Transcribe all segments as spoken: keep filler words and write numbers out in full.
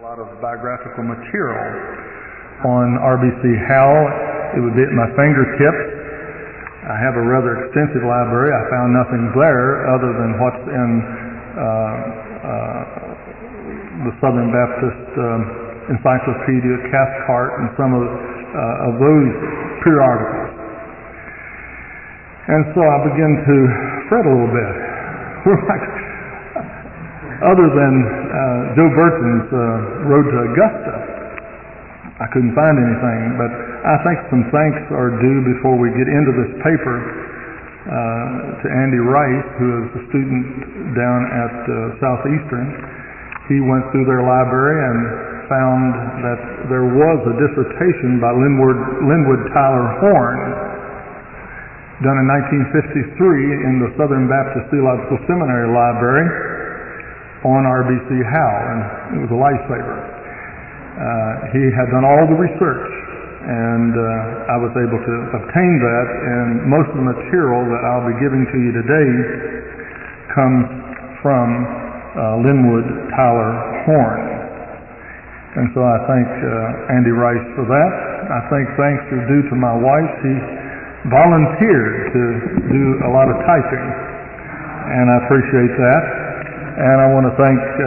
a lot of biographical material on R B C Howell. It would be at my fingertips. I have a rather extensive library. I found nothing there other than what's in uh, uh, the Southern Baptist um, Encyclopedia, Cathcart, and some of, uh, of those periodicals. And so I began to fret a little bit. Other than uh, Joe Burton's uh, Road to Augusta, I couldn't find anything. But I think some thanks are due before we get into this paper uh, to Andy Rice, who is a student down at uh, Southeastern. He went through their library and found that there was a dissertation by Linwood, Linwood Tyler Horn done in nineteen fifty-three in the Southern Baptist Theological Seminary Library on R B C Howell, and it was a lifesaver. Uh, he had done all the research, and uh, I was able to obtain that, and most of the material that I'll be giving to you today comes from uh, Linwood Tyler Horn. And so I thank uh, Andy Rice for that. I think thanks are due to my wife. She volunteered to do a lot of typing, and I appreciate that. And I want to thank uh,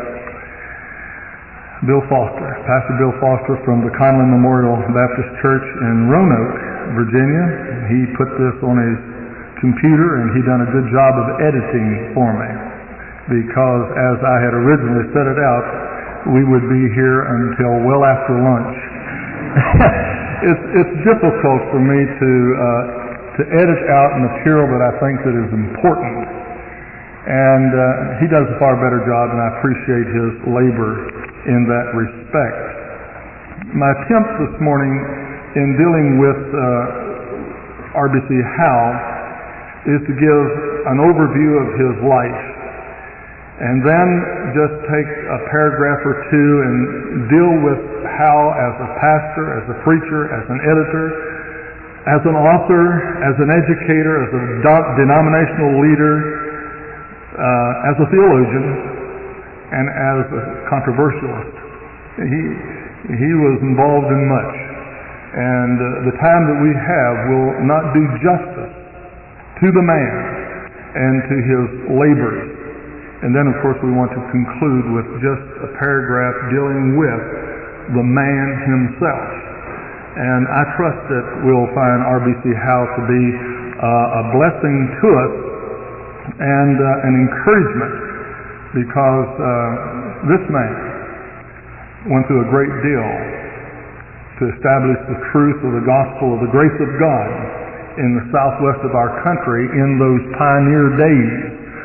Bill Foster, Pastor Bill Foster from the Conley Memorial Baptist Church in Roanoke, Virginia. He put this on his computer, and he done a good job of editing for me, because as I had originally set it out, we would be here until well after lunch. it's, it's difficult for me to uh, to edit out material that I think that is important. And uh, he does a far better job, and I appreciate his labor in that respect. My attempt this morning in dealing with uh, R B C Howell is to give an overview of his life, and then just take a paragraph or two and deal with Howell as a pastor, as a preacher, as an editor, as an author, as an educator, as a denominational leader, Uh, as a theologian, and as a controversialist. He he was involved in much, and uh, the time that we have will not do justice to the man and to his labors. And then, of course, we want to conclude with just a paragraph dealing with the man himself. And I trust that we'll find R B C Howell to be uh, a blessing to us and uh, an encouragement, because uh, this man went through a great deal to establish the truth of the gospel of the grace of God in the southwest of our country in those pioneer days.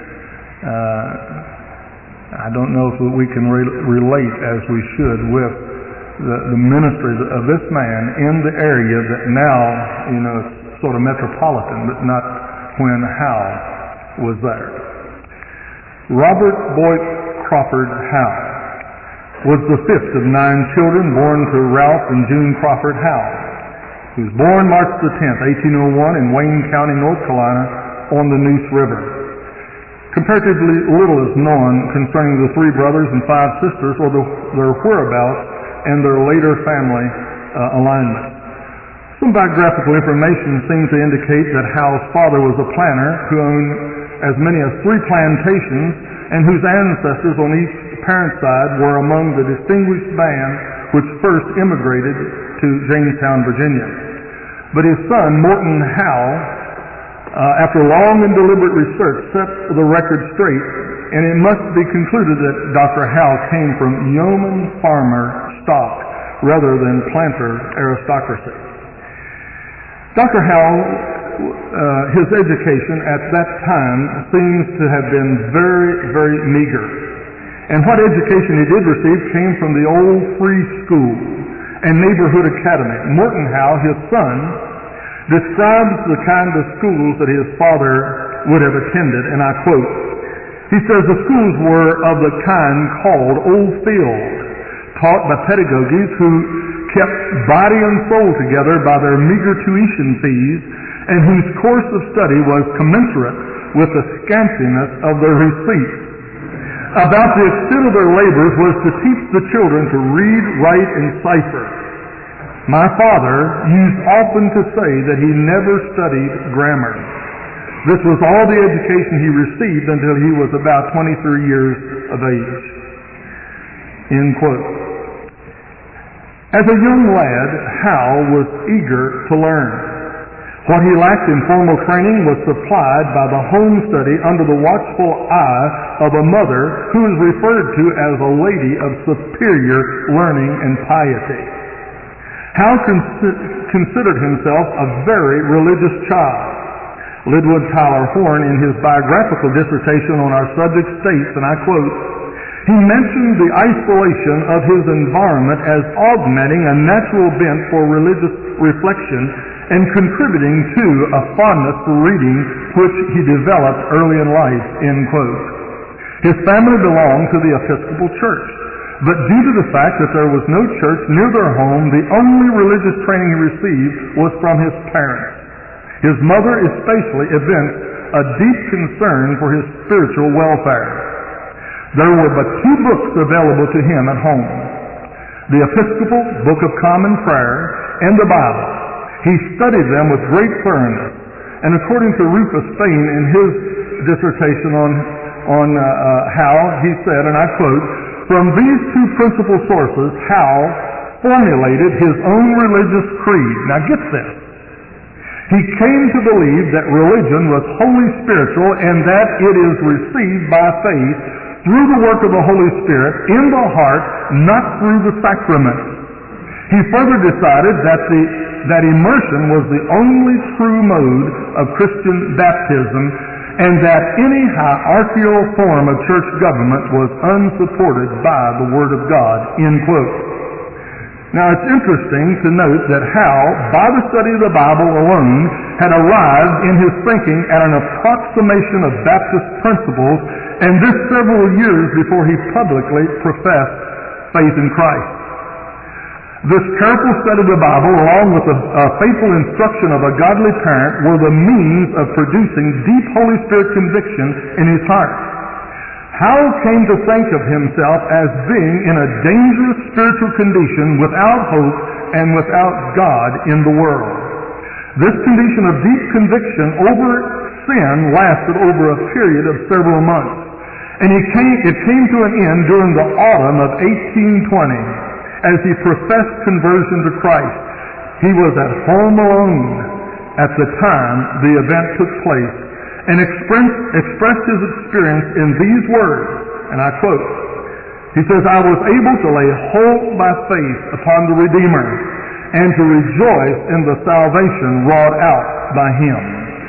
Uh, I don't know if we can re- relate as we should with the, the ministry of this man in the area that now, you know, is sort of metropolitan, but not when Howell was there. Robert Boyd Crawford Howell was the fifth of nine children born to Ralph and June Crawford Howell. He was born March the tenth, eighteen oh one in Wayne County, North Carolina, on the Neuse River. Comparatively little is known concerning the three brothers and five sisters, or the, their whereabouts and their later family uh, alignment. Some biographical information seems to indicate that Howell's father was a planter who owned as many as three plantations, and whose ancestors on each parent side were among the distinguished band which first immigrated to Jamestown, Virginia. But his son, Morton Howell, uh, after long and deliberate research, set the record straight, and it must be concluded that Doctor Howell came from yeoman farmer stock rather than planter aristocracy. Doctor Howell, Uh, his education at that time seems to have been very, very meager. And what education he did receive came from the old free school and neighborhood academy. Morton Howell, his son, describes the kind of schools that his father would have attended, and I quote, he says, the schools were of the kind called Old Field, taught by pedagogues who kept body and soul together by their meager tuition fees, and whose course of study was commensurate with the scantiness of their receipts. about the extent of their labors was to teach the children to read, write, and cipher. My father used often to say that he never studied grammar. This was all the education he received until he was about twenty-three years of age. End quote. As a young lad, Hal was eager to learn. What he lacked in formal training was supplied by the home study under the watchful eye of a mother who is referred to as a lady of superior learning and piety. Hal cons- considered himself a very religious child. Lidwood Tyler Horn, in his biographical dissertation on our subject, states, and I quote, "He mentioned the isolation of his environment as augmenting a natural bent for religious reflection and contributing to a fondness for reading which he developed early in life," end quote. His family belonged to the Episcopal Church, but due to the fact that there was no church near their home, the only religious training he received was from his parents. His mother especially evinced a deep concern for his spiritual welfare. There were but two books available to him at home: the Episcopal Book of Common Prayer and the Bible. He studied them with great thoroughness, and according to Rufus Fain in his dissertation on, on uh, uh, Hal, he said, and I quote, "From these two principal sources, Hal formulated his own religious creed." Now get this. He came to believe that religion was wholly spiritual and that it is received by faith through the work of the Holy Spirit in the heart, not through the sacraments. He further decided that the that immersion was the only true mode of Christian baptism and that any hierarchical form of church government was unsupported by the Word of God, end quote. Now it's interesting to note that Hal, by the study of the Bible alone, had arrived in his thinking at an approximation of Baptist principles, and this several years before he publicly professed faith in Christ. This careful study of the Bible, along with the uh, faithful instruction of a godly parent, were the means of producing deep Holy Spirit conviction in his heart. Hal came to think of himself as being in a dangerous spiritual condition without hope and without God in the world. This condition of deep conviction over sin lasted over a period of several months, and it came, it came to an end during the autumn of eighteen twenty. As he professed conversion to Christ. He was at home alone at the time the event took place and expressed, expressed his experience in these words, and I quote, he says, "I was able to lay hold by faith upon the Redeemer and to rejoice in the salvation wrought out by Him."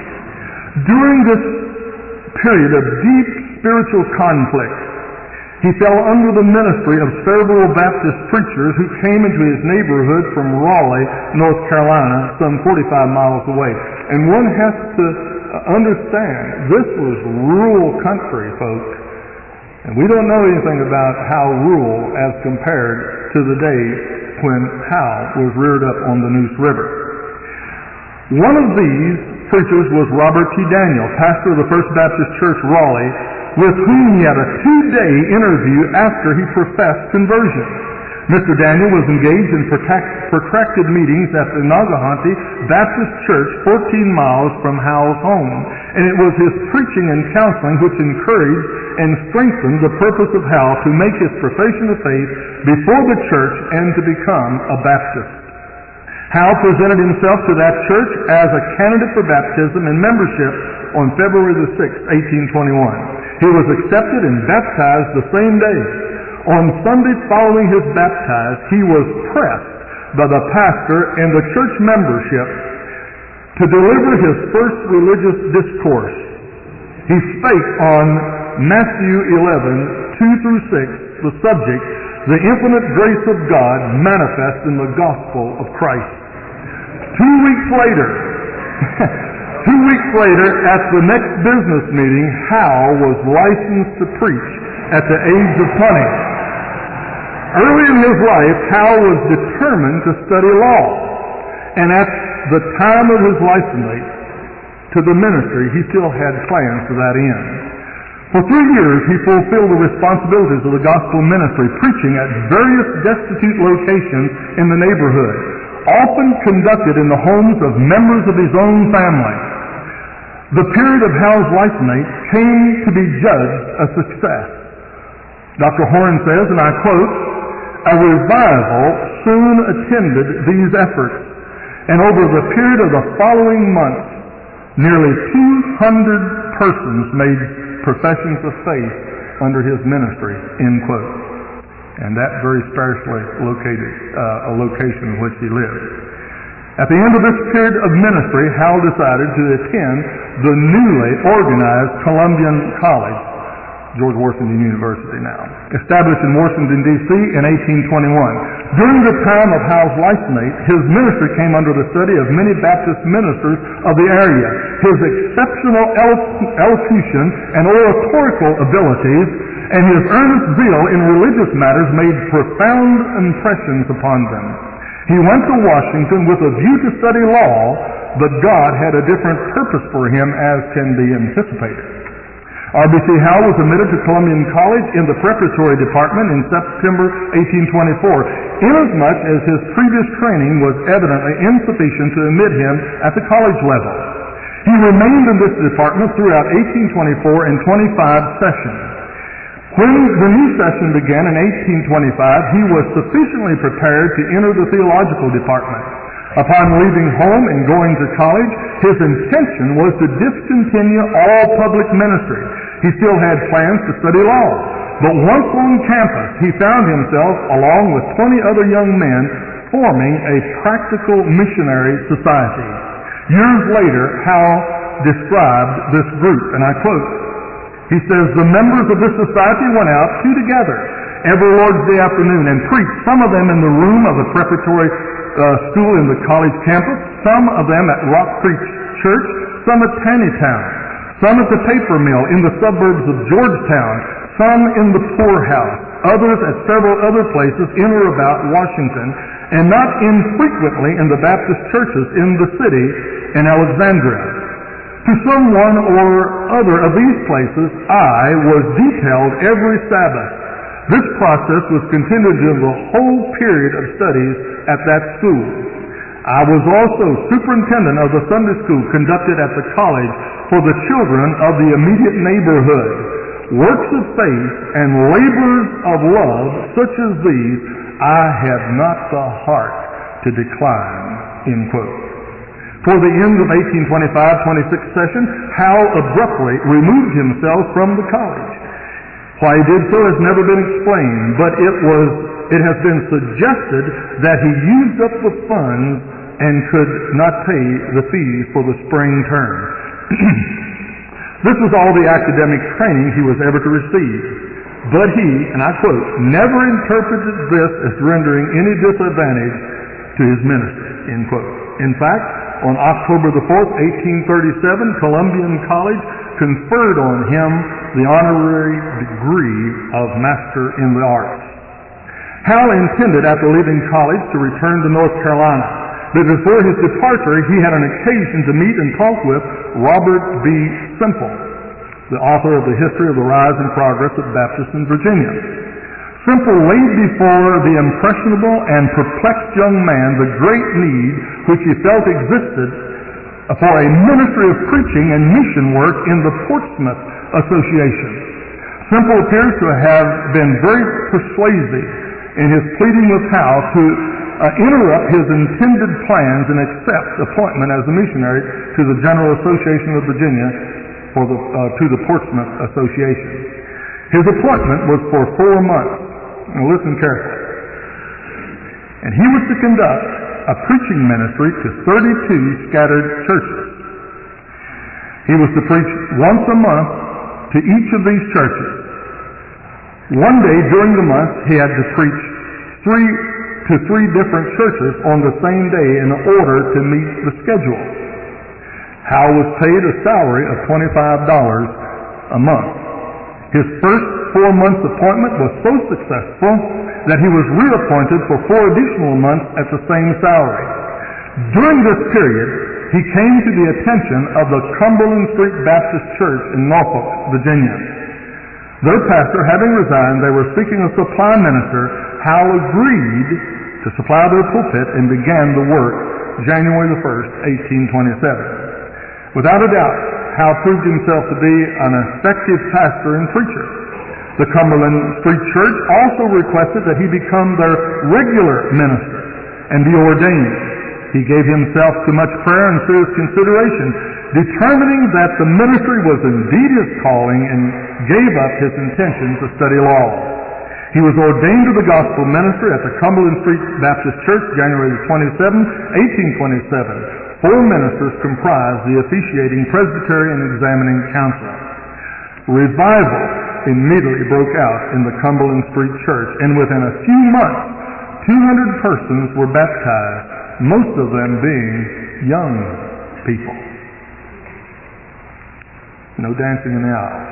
During this period of deep spiritual conflict, he fell under the ministry of several Baptist preachers who came into his neighborhood from Raleigh, North Carolina, some forty-five miles away. And one has to understand, this was rural country, folks. And we don't know anything about how rural as compared to the day when Hal was reared up on the Neuse River. One of these preachers was Robert T. Daniel, pastor of the First Baptist Church, Raleigh, with whom he had a two-day interview after he professed conversion. Mister Daniel was engaged in protracted meetings at the Nagahanti Baptist Church, fourteen miles from Hal's home, and it was his preaching and counseling which encouraged and strengthened the purpose of Hal to make his profession of faith before the church and to become a Baptist. Hal presented himself to that church as a candidate for baptism and membership on February the sixth, eighteen twenty-one. He was accepted and baptized the same day. On Sunday following his baptism, he was pressed by the pastor and the church membership to deliver his first religious discourse. He spake on Matthew eleven, two through six, the subject, "The infinite grace of God manifest in the gospel of Christ." Two weeks later, two weeks later, at the next business meeting, Hal was licensed to preach at the age of twenty. Early in his life, Hal was determined to study law, and at the time of his licensing to the ministry, he still had plans to that end. For three years, he fulfilled the responsibilities of the gospel ministry, preaching at various destitute locations in the neighborhood, often conducted in the homes of members of his own family. The period of Hal's life-mate came to be judged a success. Doctor Horn says, and I quote, "A revival soon attended these efforts, and over the period of the following months, nearly two hundred persons made professions of faith under his ministry," end quote. And that very sparsely located uh, a location in which he lived. At the end of this period of ministry, Hal decided to attend the newly organized Columbian College, George Washington University now, established in Washington, D C in eighteen twenty-one. During the time of Hal's life-mate, his ministry came under the study of many Baptist ministers of the area. His exceptional elo- elocution and oratorical abilities and his earnest zeal in religious matters made profound impressions upon them. He went to Washington with a view to study law, but God had a different purpose for him, as can be anticipated. R B C Hal was admitted to Columbian College in the preparatory department in September eighteen twenty-four, inasmuch as his previous training was evidently insufficient to admit him at the college level. He remained in this department throughout eighteen twenty-four and twenty-five sessions. When the new session began in eighteen twenty-five, he was sufficiently prepared to enter the theological department. Upon leaving home and going to college, his intention was to discontinue all public ministry. He still had plans to study law. But once on campus, he found himself, along with twenty other young men, forming a practical missionary society. Years later, Hal described this group, and I quote, he says, "The members of this society went out two together every Lord's Day afternoon and preached, some of them in the room of the preparatory uh, school in the college campus, some of them at Rock Creek Church, some at Taneytown, some at the paper mill in the suburbs of Georgetown, some in the poorhouse, others at several other places in or about Washington, and not infrequently in the Baptist churches in the city in Alexandria. To some one or other of these places, I was detailed every Sabbath. This process was continued during the whole period of studies at that school. I was also superintendent of the Sunday school conducted at the college for the children of the immediate neighborhood. Works of faith and labors of love such as these, I have not the heart to decline," end quote. For the end of eighteen twenty-five twenty-six session, Hal abruptly removed himself from the college. Why he did so has never been explained, but it was it has been suggested that he used up the funds and could not pay the fees for the spring term. This was all the academic training he was ever to receive. But he, and I quote, "never interpreted this as rendering any disadvantage to his ministry," end quote. In fact, on October the fourth, eighteen thirty-seven, Columbian College conferred on him the honorary degree of Master in the Arts. Hal intended, after leaving college, to return to North Carolina. But before his departure, he had an occasion to meet and talk with Robert B. Semple, the author of the History of the Rise and Progress of Baptists in Virginia. Semple laid before the impressionable and perplexed young man the great need which he felt existed for a ministry of preaching and mission work in the Portsmouth Association. Semple appears to have been very persuasive in his pleading with Hal to uh, interrupt his intended plans and accept appointment as a missionary to the General Association of Virginia for the, uh, to the Portsmouth Association. His appointment was for four months. Now listen carefully. And he was to conduct a preaching ministry to thirty-two scattered churches. He was to preach once a month to each of these churches. One day during the month, he had to preach three to three different churches on the same day in order to meet the schedule. Hal was paid a salary of twenty-five dollars a month. His first four months appointment was so successful that he was reappointed for four additional months at the same salary. During this period, he came to the attention of the Cumberland Street Baptist Church in Norfolk, Virginia. Their pastor having resigned, they were seeking a supply minister. Howe agreed to supply their pulpit and began the work January the first, eighteen twenty-seven. Without a doubt, Howe proved himself to be an effective pastor and preacher. The Cumberland Street Church also requested that he become their regular minister and be ordained. He gave himself to much prayer and serious consideration, determining that the ministry was indeed his calling, and gave up his intention to study law. He was ordained to the gospel ministry at the Cumberland Street Baptist Church, January twenty-seventh, eighteen twenty-seven. Four ministers comprised the officiating presbytery and examining council. Revival immediately broke out in the Cumberland Street Church, and within a few months, two hundred persons were baptized, most of them being young people. No dancing in the aisles.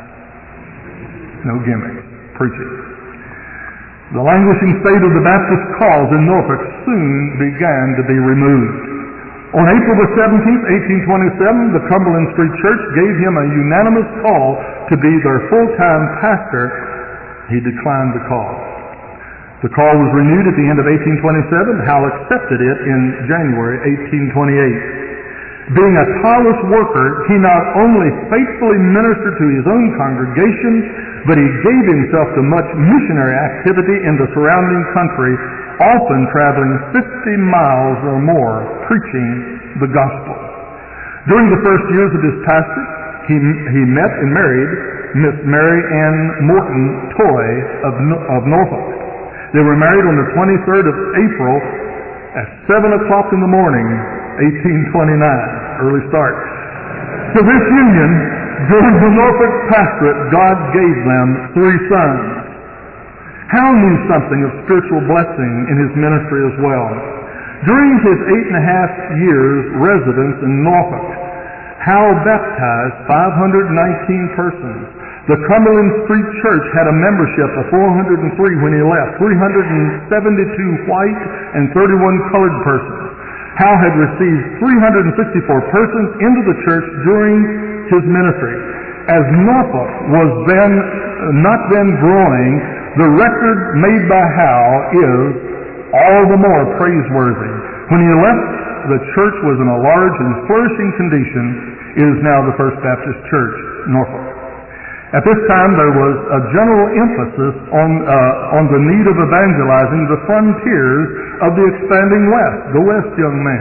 No gimmicks. Preaching. The languishing state of the Baptist cause in Norfolk soon began to be removed. On April the seventeenth, eighteen twenty-seven, the Cumberland Street Church gave him a unanimous call to be their full-time pastor. He declined the call. The call was renewed at the end of eighteen twenty-seven. Howe accepted it in January eighteen twenty-eight. Being a tireless worker, he not only faithfully ministered to his own congregation, but he gave himself to much missionary activity in the surrounding country, often traveling fifty miles or more preaching the gospel. During the first years of his pastorate, he, he met and married Miss Mary Ann Morton Toy of, of Norfolk. They were married on the twenty-third of April at seven o'clock in the morning, eighteen twenty-nine, early start. To this union, during the Norfolk pastorate, God gave them three sons. Howe knew something of spiritual blessing in his ministry as well. During his eight and a half years residence in Norfolk, Howe baptized five hundred nineteen persons. The Cumberland Street Church had a membership of four hundred three when he left, three hundred seventy-two white and thirty-one colored persons. Howe had received three hundred sixty-four persons into the church during his ministry. As Norfolk was then not then growing, the record made by Howe is all the more praiseworthy. When he left, the church was in a large and flourishing condition. It is now the First Baptist Church, Norfolk. At this time, there was a general emphasis on, uh, on the need of evangelizing the frontiers of the expanding West, the West, young man.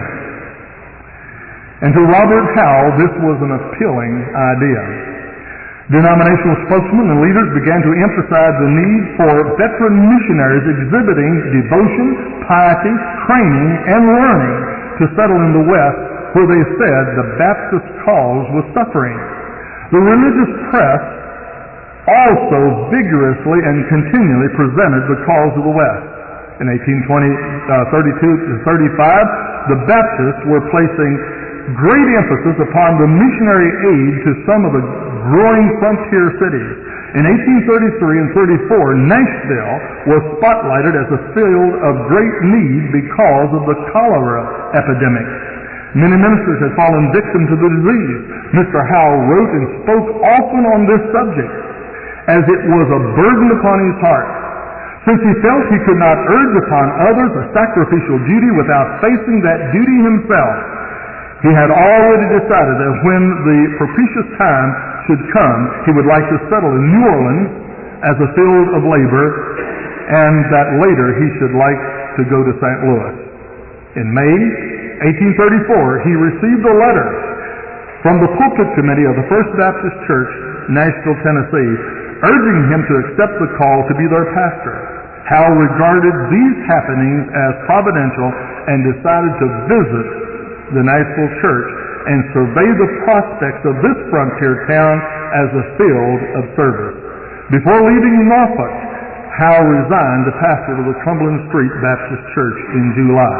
And to Robert Howe, this was an appealing idea. Denominational spokesmen and leaders began to emphasize the need for veteran missionaries exhibiting devotion, piety, training, and learning to settle in the West, where they said the Baptist cause was suffering. The religious press also vigorously and continually presented the cause of the West. In eighteen thirty-two to thirty-five, the Baptists were placing great emphasis upon the missionary aid to some of the growing frontier cities. In eighteen thirty-three and thirty-four, Nashville was spotlighted as a field of great need because of the cholera epidemic. Many ministers had fallen victim to the disease. Mister Howe wrote and spoke often on this subject, as it was a burden upon his heart. Since he felt he could not urge upon others a sacrificial duty without facing that duty himself, he had already decided that when the propitious time should come, he would like to settle in New Orleans as a field of labor, and that later he should like to go to Saint Louis. In May eighteen thirty-four, he received a letter from the pulpit committee of the First Baptist Church, Nashville, Tennessee, urging him to accept the call to be their pastor. Howe regarded these happenings as providential and decided to visit the Nashville church and survey the prospects of this frontier town as a field of service. Before leaving Norfolk, Howe resigned to pastor to the Cumberland Street Baptist Church in July.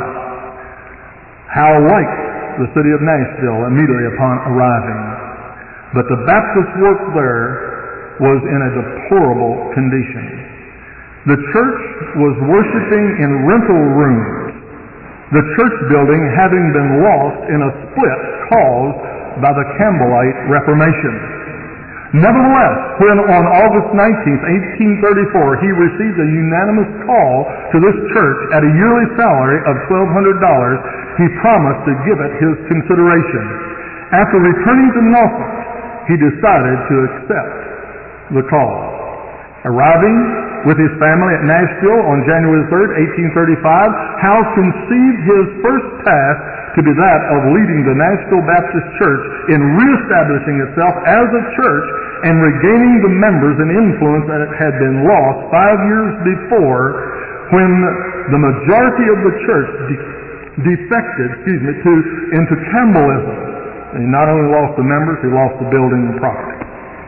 Howe liked the city of Nashville immediately upon arriving, but the Baptist work there was in a deplorable condition. The church was worshiping in rental rooms, the church building having been lost in a split caused by the Campbellite Reformation. Nevertheless, when on August nineteenth, eighteen thirty-four, he received a unanimous call to this church at a yearly salary of twelve hundred dollars, he promised to give it his consideration. After returning to Norfolk, he decided to accept the call. Arriving with his family at Nashville on January third, eighteen thirty-five, Howe conceived his first task to be that of leading the Nashville Baptist Church in reestablishing itself as a church and regaining the members and influence that had been lost five years before when the majority of the church de- defected excuse me, to, into Campbellism. And he not only lost the members, he lost the building and property.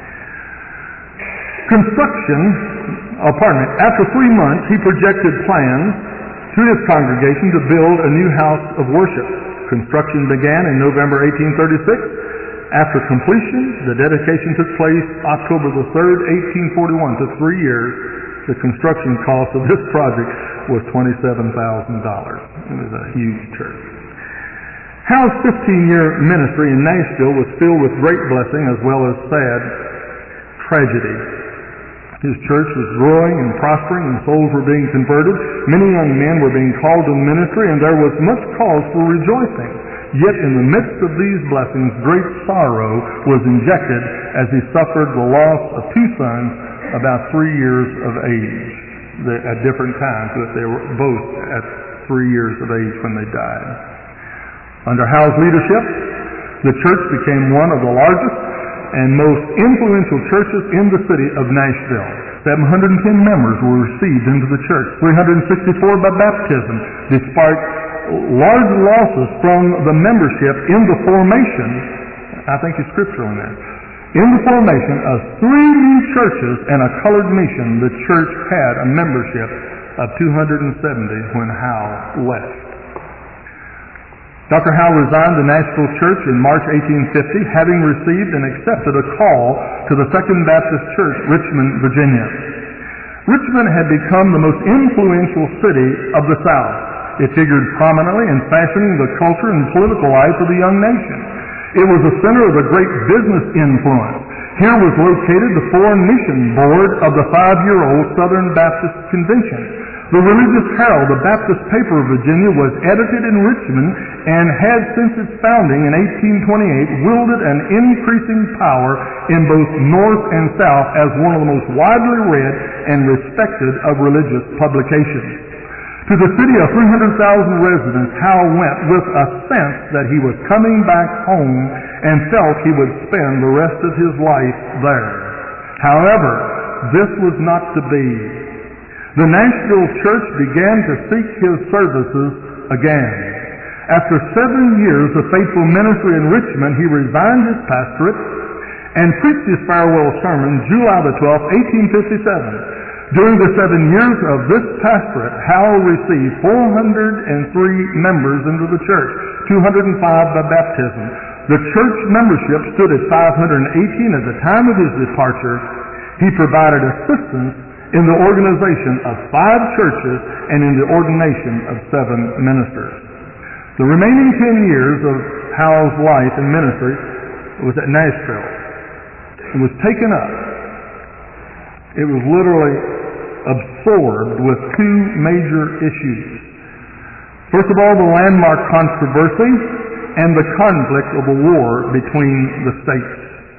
Construction, oh, pardon me, after three months, he projected plans to his congregation to build a new house of worship. Construction began in November eighteen thirty-six. After completion, the dedication took place October the third, eighteen forty-one. Took three years. The construction cost of this project was twenty-seven thousand dollars. It was a huge church. Howe's fifteen-year ministry in Nashville was filled with great blessing as well as sad tragedy. His church was growing and prospering, and souls were being converted. Many young men were being called to ministry, and there was much cause for rejoicing. Yet in the midst of these blessings, great sorrow was injected as he suffered the loss of two sons about three years of age at different times, but they were both at three years of age when they died. Under Howe's leadership, the church became one of the largest and most influential churches in the city of Nashville. seven hundred ten members were received into the church, three hundred sixty-four by baptism, despite large losses from the membership in the formation. I think it's scriptural in that. In the formation of three new churches and a colored mission, the church had a membership of two hundred seventy when Howe left. Doctor Howe resigned the Nashville Church in March eighteen fifty, having received and accepted a call to the Second Baptist Church, Richmond, Virginia. Richmond had become the most influential city of the South. It figured prominently in fashioning the culture and political life of the young nation. It was the center of a great business influence. Here was located the Foreign Mission Board of the five-year-old Southern Baptist Convention. The Religious Herald, the Baptist paper of Virginia, was edited in Richmond and had since its founding in eighteen twenty-eight wielded an increasing power in both North and South as one of the most widely read and respected of religious publications. To the city of three hundred thousand residents, Howe went with a sense that he was coming back home and felt he would spend the rest of his life there. However, this was not to be. The Nashville church began to seek his services again. After seven years of faithful ministry in Richmond, he resigned his pastorate and preached his farewell sermon July the twelfth, eighteen fifty-seven. During the seven years of this pastorate, Howe received four hundred three members into the church, two hundred five by baptism. The church membership stood at five hundred eighteen at the time of his departure. He provided assistance in the organization of five churches and in the ordination of seven ministers. The remaining ten years of Howe's life and ministry was at Nashville. It was taken up. It was literally absorbed with two major issues. First of all, the landmark controversy and the conflict of a war between the states.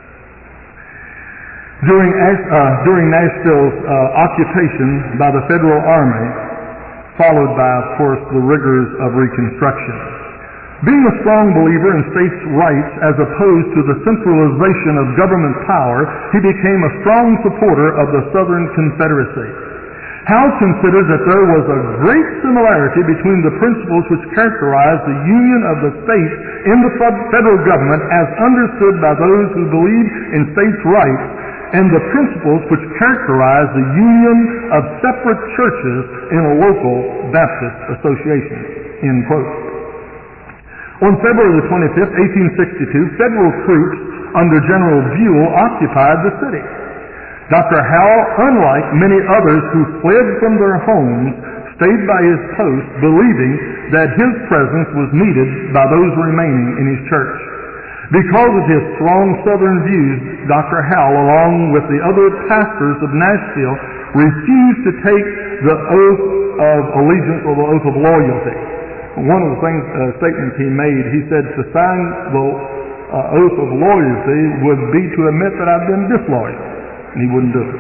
During, uh, during Nashville's uh, occupation by the Federal Army, followed by, of course, the rigors of Reconstruction. Being a strong believer in states' rights as opposed to the centralization of government power, he became a strong supporter of the Southern Confederacy. Howe considered that there was a great similarity between the principles which characterized the union of the states in the federal government as understood by those who believed in states' rights and the principles which characterize the union of separate churches in a local Baptist association. End quote. On February the twenty-fifth, eighteen sixty-two, federal troops under General Buell occupied the city. Doctor Howe, unlike many others who fled from their homes, stayed by his post, believing that his presence was needed by those remaining in his church. Because of his strong Southern views, Doctor Howell, along with the other pastors of Nashville, refused to take the oath of allegiance or the oath of loyalty. One of the things, uh, statements he made, he said to sign the uh, oath of loyalty would be to admit that I've been disloyal. And he wouldn't do it.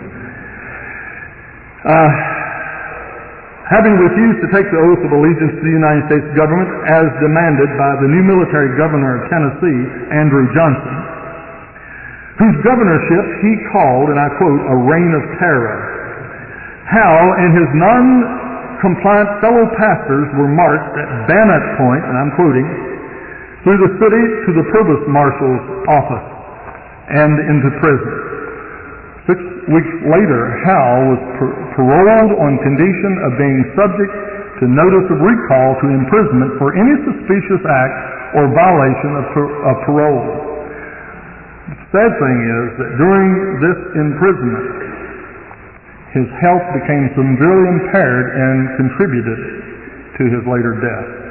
Uh, Having refused to take the oath of allegiance to the United States government as demanded by the new military governor of Tennessee, Andrew Johnson, whose governorship he called, and I quote, a reign of terror, Howell and his non-compliant fellow pastors were marched at bayonet point, and I'm quoting, through the city to the provost marshal's office and into prison. Six weeks later, Howell was par- paroled on condition of being subject to notice of recall to imprisonment for any suspicious act or violation of, par- of parole. The sad thing is that during this imprisonment, his health became severely impaired and contributed to his later death.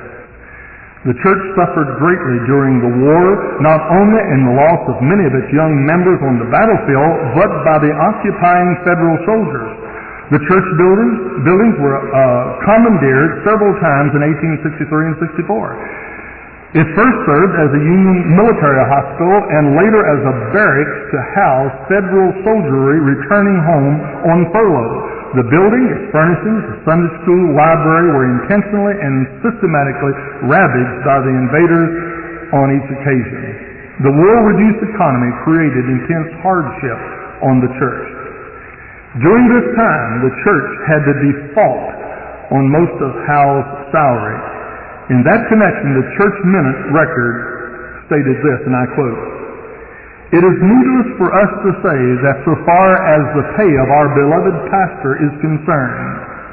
The church suffered greatly during the war, not only in the loss of many of its young members on the battlefield, but by the occupying federal soldiers. The church buildings, buildings were uh, commandeered several times in eighteen sixty-three and sixty-four. It first served as a Union military hospital and later as a barracks to house federal soldiery returning home on furlough. The building, its furnishings, the Sunday school, library were intentionally and systematically ravaged by the invaders on each occasion. The war-reduced economy created intense hardship on the church. During this time, the church had to default on most of Howell's salary. In that connection, the church minute record stated this, and I quote, "It is needless for us to say that so far as the pay of our beloved pastor is concerned,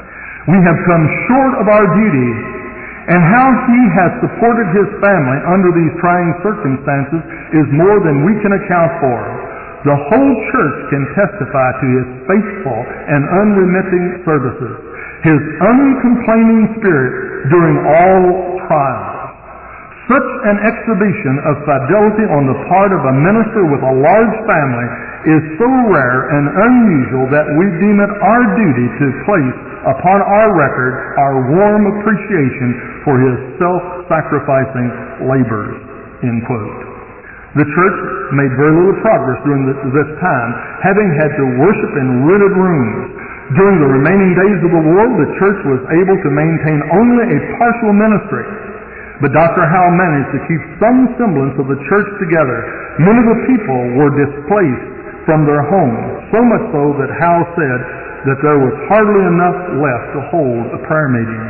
we have come short of our duty, and how he has supported his family under these trying circumstances is more than we can account for. The whole church can testify to his faithful and unremitting services, his uncomplaining spirit during all trials. Such an exhibition of fidelity on the part of a minister with a large family is so rare and unusual that we deem it our duty to place upon our record our warm appreciation for his self-sacrificing labors." End quote. The church made very little progress during this time, having had to worship in rented rooms. During the remaining days of the war, the church was able to maintain only a partial ministry. But Doctor Howell managed to keep some semblance of the church together. Many of the people were displaced from their homes, so much so that Howell said that there was hardly enough left to hold a prayer meeting.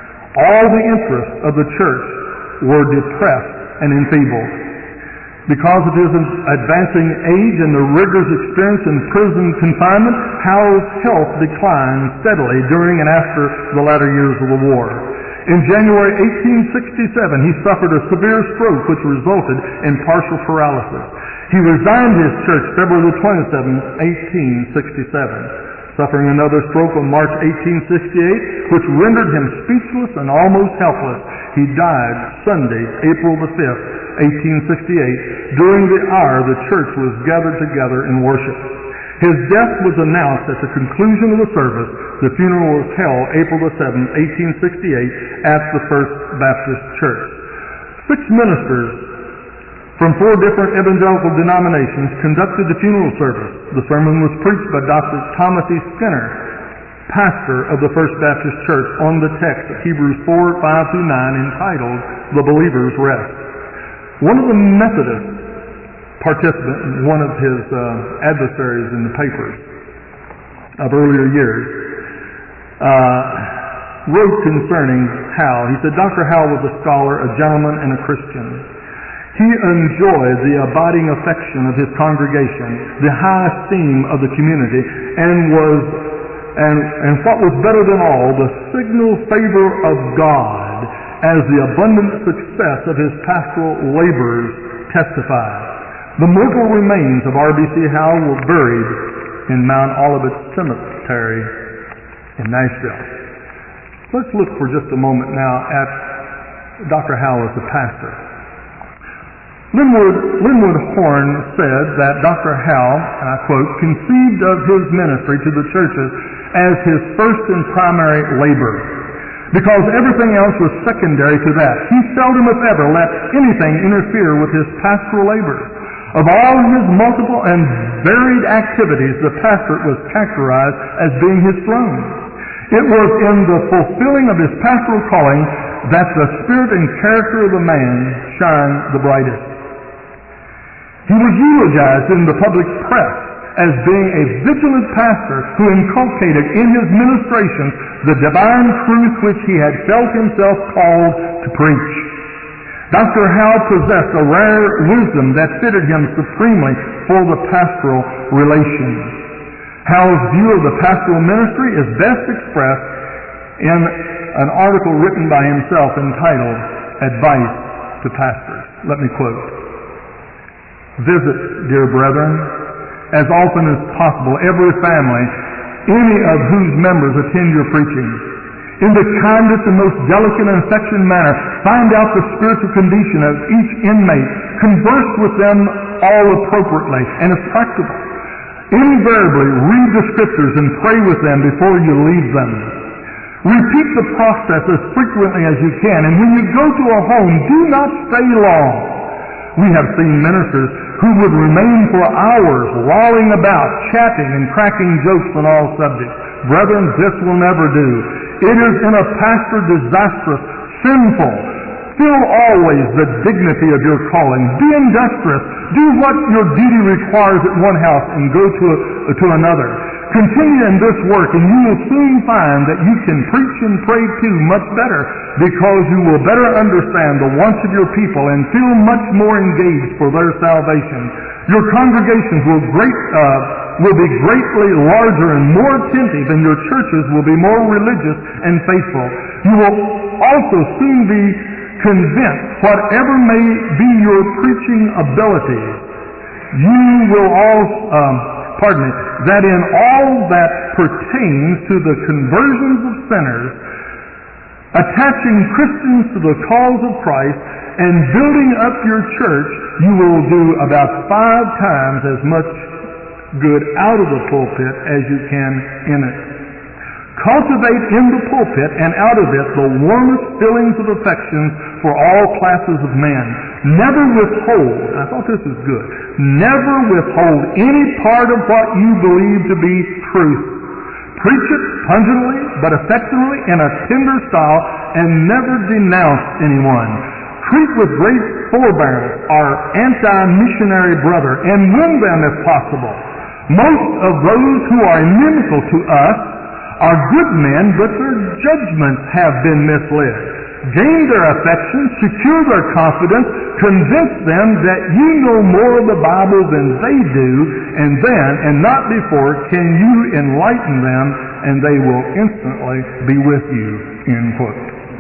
All the interests of the church were depressed and enfeebled. Because of his advancing age and the rigors experienced in prison confinement, Howell's health declined steadily during and after the latter years of the war. In January eighteen sixty-seven, he suffered a severe stroke which resulted in partial paralysis. He resigned his church February twenty-seventh, eighteen sixty-seven, suffering another stroke on March eighteen sixty-eight, which rendered him speechless and almost helpless. He died Sunday, April the fifth, eighteen sixty-eight, during the hour the church was gathered together in worship. His death was announced at the conclusion of the service. The funeral was held April the seventh, eighteen sixty-eight, at the First Baptist Church. Six ministers from four different evangelical denominations conducted the funeral service. The sermon was preached by Doctor Thomas E. Skinner, pastor of the First Baptist Church, on the text of Hebrews four, five through nine, entitled "The Believer's Rest." One of the Methodist participants, one of his uh, adversaries in the papers of earlier years, uh, wrote concerning Howell. He said, "Doctor Howell was a scholar, a gentleman, and a Christian. He enjoyed the abiding affection of his congregation, the high esteem of the community, and was, and, and what was better than all, the signal favor of God, as the abundant success of his pastoral labors testified. The mortal remains of R B C Howell were buried in Mount Olivet Cemetery in Nashville." Let's look for just a moment now at Doctor Howell as a pastor. Linwood, Linwood Horn said that Doctor Howe, and I quote, conceived of his ministry to the churches as his first and primary labor, because everything else was secondary to that. He seldom, if ever, let anything interfere with his pastoral labors. Of all his multiple and varied activities, the pastorate was characterized as being his throne. It was in the fulfilling of his pastoral calling that the spirit and character of a man shine the brightest. He was eulogized in the public press as being a vigilant pastor who inculcated in his ministrations the divine truth which he had felt himself called to preach. Doctor Howe possessed a rare wisdom that fitted him supremely for the pastoral relations. Howe's view of the pastoral ministry is best expressed in an article written by himself entitled Advice to Pastors. Let me quote. Visit, dear brethren, as often as possible every family, any of whose members attend your preaching. In the kindest and most delicate and affectionate manner, find out the spiritual condition of each inmate. Converse with them all appropriately and as practical. Invariably read the Scriptures and pray with them before you leave them. Repeat the process as frequently as you can, and when you go to a home, do not stay long. We have seen ministers who would remain for hours lolling about, chatting and cracking jokes on all subjects. Brethren, this will never do. It is in a pastor disastrous, sinful. Feel always the dignity of your calling. Be industrious. Do what your duty requires at one house and go to, a, to another. Continue in this work, and you will soon find that you can preach and pray too much better, because you will better understand the wants of your people and feel much more engaged for their salvation. Your congregations will great uh, will be greatly larger and more attentive, and your churches will be more religious and faithful. You will also soon be convinced, whatever may be your preaching abilities, you will all, um, pardon me, that in all that pertains to the conversions of sinners, attaching Christians to the cause of Christ, and building up your church, you will do about five times as much good out of the pulpit as you can in it. Cultivate in the pulpit and out of it the warmest feelings of affection for all classes of men. Never withhold, I thought this was good, never withhold any part of what you believe to be truth. Preach it pungently but affectionately in a tender style, and never denounce anyone. Treat with great forbearance our anti-missionary brother, and win them if possible. Most of those who are inimical to us are good men, but their judgments have been misled. Gain their affection, secure their confidence, convince them that you know more of the Bible than they do, and then, and not before, can you enlighten them, and they will instantly be with you. End quote.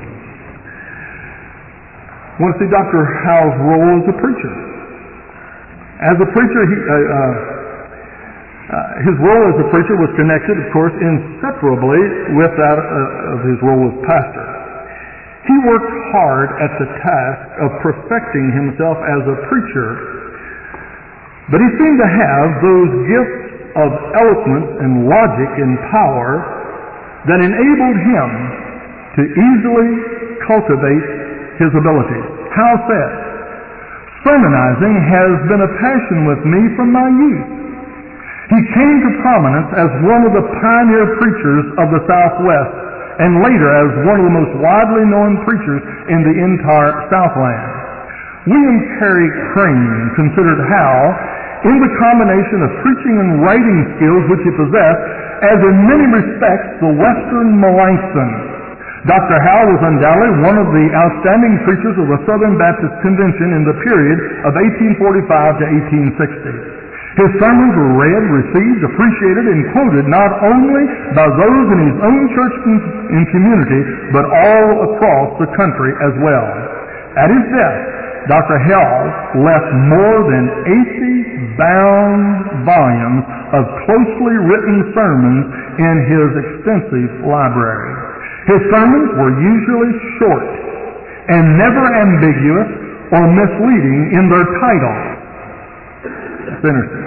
I want to see Doctor Howe's role as a preacher. As a preacher, he, uh, uh, Uh, his role as a preacher was connected, of course, inseparably with that uh, of his role as pastor. He worked hard at the task of perfecting himself as a preacher, but he seemed to have those gifts of eloquence and logic and power that enabled him to easily cultivate his abilities. Howe said, "Sermonizing has been a passion with me from my youth." He came to prominence as one of the pioneer preachers of the Southwest, and later as one of the most widely known preachers in the entire Southland. William Carey Crane considered Howe, in the combination of preaching and writing skills which he possessed, as in many respects the Western Melanchthon. Doctor Howe was undoubtedly one of the outstanding preachers of the Southern Baptist Convention in the period of eighteen forty-five to eighteen sixty. His sermons were read, received, appreciated, and quoted not only by those in his own church and community, but all across the country as well. At his death, Doctor Howe left more than eighty bound volumes of closely written sermons in his extensive library. His sermons were usually short and never ambiguous or misleading in their title. It's interesting.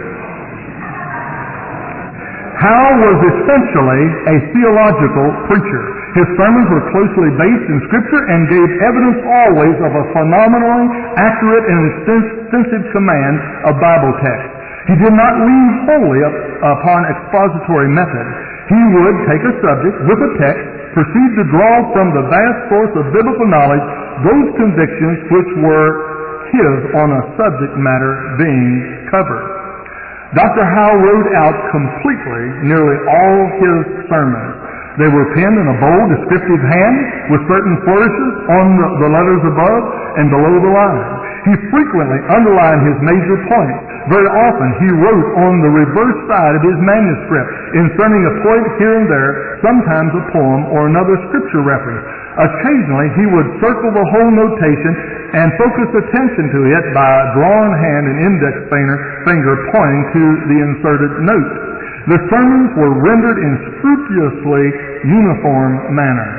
Howe was essentially a theological preacher. His sermons were closely based in Scripture and gave evidence always of a phenomenally accurate and extensive command of Bible text. He did not lean wholly up upon expository method. He would take a subject with a text, proceed to draw from the vast source of biblical knowledge those convictions which were his on a subject matter being covered. Doctor Howe wrote out completely nearly all his sermons. They were penned in a bold, descriptive hand with certain flourishes on the, the letters above and below the line. He frequently underlined his major points. Very often he wrote on the reverse side of his manuscript, inserting a point here and there, sometimes a poem or another scripture reference. Occasionally he would circle the whole notation and focus attention to it by a drawn hand and index finger, finger pointing to the inserted note. The sermons were rendered in scrupulously uniform manner.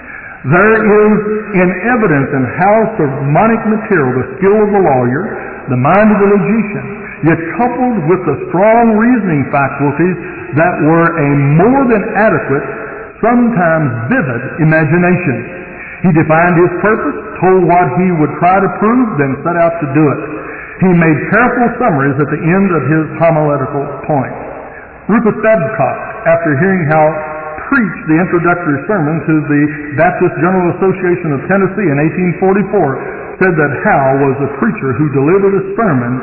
There is in evidence in Howe's sermonic material the skill of the lawyer, the mind of the logician, yet coupled with the strong reasoning faculties that were a more than adequate, sometimes vivid imagination. He defined his purpose, told what he would try to prove, then set out to do it. He made careful summaries at the end of his homiletical points. Rufus Babcock, after hearing Howe preach the introductory sermon to the Baptist General Association of Tennessee in eighteen forty-four, said that Howe was a preacher who delivered a sermon,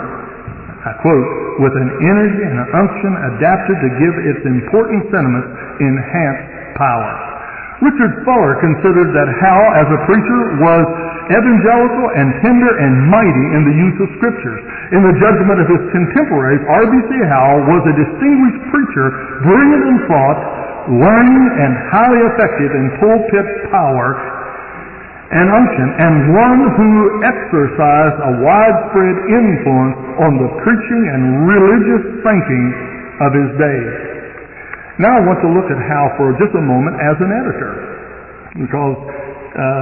I quote, with an energy and an unction adapted to give its important sentiments enhanced power. Richard Fuller considered that Howe, as a preacher, was evangelical and tender and mighty in the use of Scriptures. In the judgment of his contemporaries, R B C Howe was a distinguished preacher, brilliant in thought, learning, and highly effective in pulpit power and unction, and one who exercised a widespread influence on the preaching and religious thinking of his day. Now I want to look at Howe for just a moment as an editor, because uh,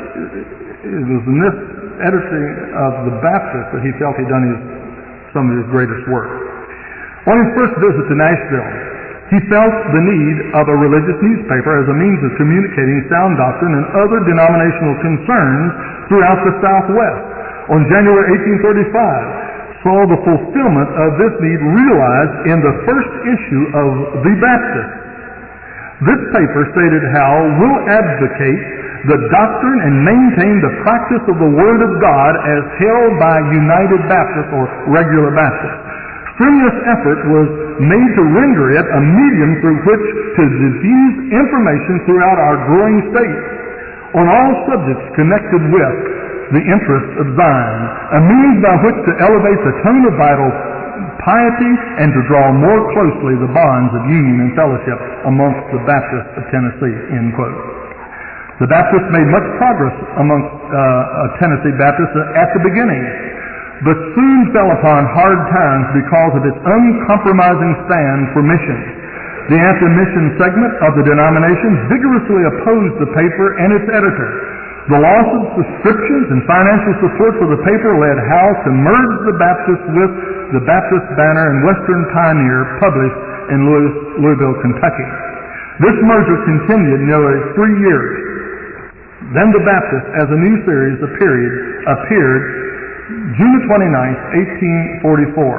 it was in this editing of the Baptist that he felt he'd done his, some of his greatest work. On his first visit to Nashville, he felt the need of a religious newspaper as a means of communicating sound doctrine and other denominational concerns throughout the Southwest. On January eighteen thirty-five, saw the fulfillment of this need realized in the first issue of The Baptist. This paper, stated Howe, will advocate the doctrine and maintain the practice of the Word of God as held by United Baptists or regular Baptists. Strenuous effort was made to render it a medium through which to diffuse information throughout our growing state on all subjects connected with the interests of Zion, a means by which to elevate the tone of vital piety and to draw more closely the bonds of union and fellowship amongst the Baptists of Tennessee, end quote. The Baptists made much progress amongst uh, Tennessee Baptists at the beginning, but soon fell upon hard times because of its uncompromising stand for mission. The anti-mission segment of the denomination vigorously opposed the paper and its editor. The loss of subscriptions and financial support for the paper led Howe to merge the Baptist with the Baptist Banner and Western Pioneer, published in Louis, Louisville, Kentucky. This merger continued nearly three years. Then the Baptist, as a new series, appeared, appeared June twenty-ninth, eighteen forty-four.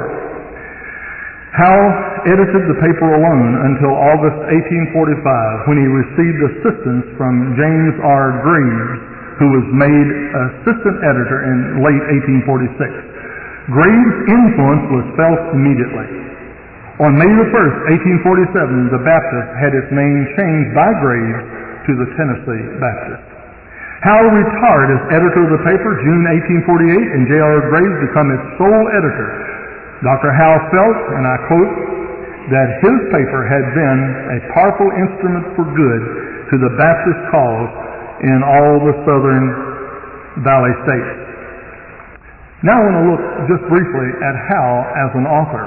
Howe edited the paper alone until August eighteen forty-five, when he received assistance from James R. Graves, who was made assistant editor in late eighteen forty-six. Graves' influence was felt immediately. On May the first, eighteen forty-seven, the Baptist had its name changed by Graves to the Tennessee Baptist. Howe retired as editor of the paper June eighteen forty-eight, and J R Graves became its sole editor. Doctor Howe felt, and I quote, that his paper had been a powerful instrument for good to the Baptist cause in all the southern valley states. Now I want to look just briefly at Howe as an author.